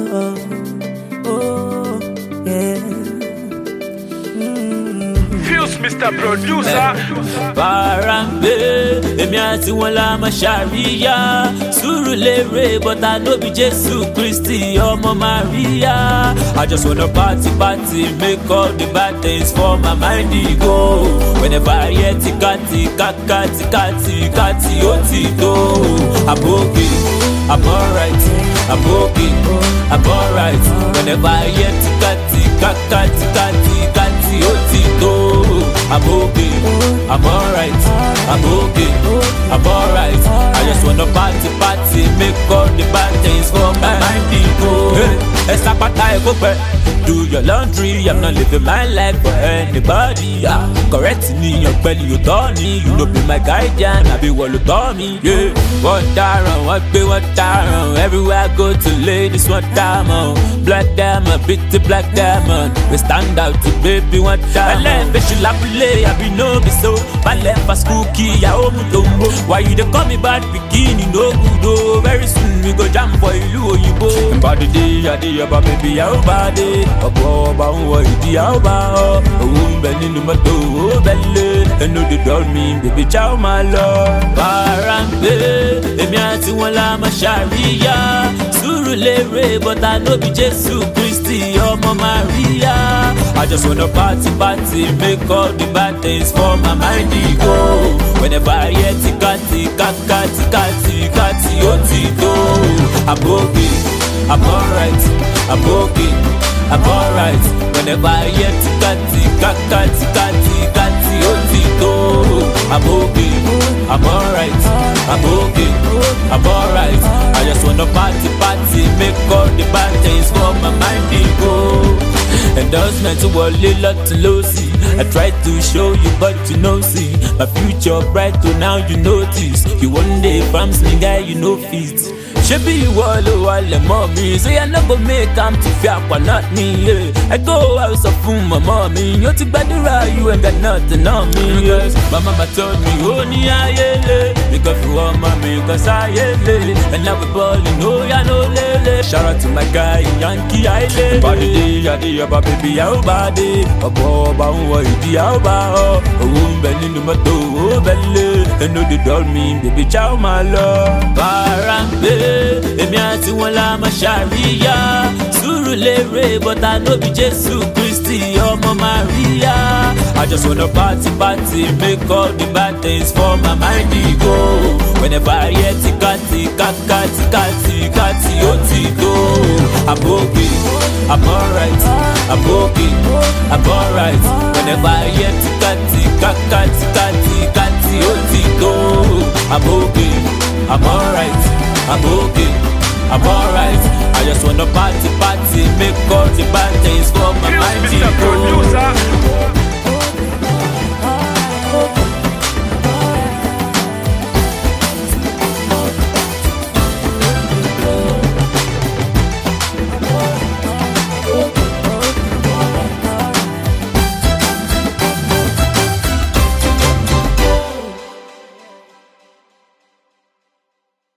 oh, yeah. Fuse Mr. Producer. Parambe, èmi àti wọn la máa ṣàríyá. Surulere, but I know be Jesus Christi, ọmọ Maria. I just wanna party, make all the bad things for my mind go. Whenever I hear tikati, kati, otito. I'm okay, I'm alright. I'm okay, I'm alright. Whenever I hear tikati, kati, otito. I'm okay, I'm alright. I'm okay, I'm alright. I just wanna party, make all the bad things for my mind go. Hey, esa pata e go back. Do your laundry, I'm not living my life for anybody. Correct me, your belly, you told me. You know be my guardian, I be what you told me. Yeah, what down, everywhere I go to ladies, what diamond. Black diamond, bitty black diamond. We stand out to baby, what diamond. I left, bitch, you la play, I be no be so. I left for school key, I owe mutombo. Why you dey call me bad bikini, no good oh. Very soon we go jam for you, you go. Body day, I day, about baby, how body. Ọba ń wọ ìdí àwòbá ọ owó ń bẹ nínú mọ́tò owó bẹ́lẹ̀ ẹnu dídọ́ mi bèbí já ó máa lọ. Parambe, èmi àti wọn la máa ṣàríyá. Surulere, but I know be Jesus Christi, ọmọ Maria. I just wanna party, make all the bad things for my mind go. Whenever I hear tikati, kati, otito. I'm okay, I'm alright, I'm okay. I'm alright. Whenever I hear tikati, kati, otito. I'm okay, I'm alright. I'm okay, I'm alright. I just wanna party, make all the bad things for my mind go. Endorsement to Wally, lot to Lucy. I tried to show you, but you know, see. My future bright, so now you notice. You one day promise me, guy, you know fit. Shebi you all mommy. Say I never make am to fear for not me, yeah. I go out of food, my mommy. You take bad you ain't got nothing on me, yes. My mama told me, oh, yeah. Because you want mommy, cause I yeah. And now we ballin', oh, yeah, no, lele. Shout out to my guy, Yankee Island. Body day, I day, about baby, how body. Ọba ń wọ ìdí àwòbá ọ owó ń bẹ nínú mọ́tò owó bẹ́lẹ̀ ẹnu dídọ́ mi bèbí já ó máa lọ. Parambe, èmi àti wọn la máa ṣàríyá. Surulere, but I know be Jesus Christi, ọmọ Maria. I just wanna party, make all the bad things for my mind go. Whenever I hear tikati, kati, otito. I'm okay, I'm alright, I'm okay, I'm alright. Whenever I hear tikati, kati, otito. I'm okay, I'm alright, I'm okay, I'm alright. I just wanna party, make all the bad things for my mind Fuse Mr. go. Producer.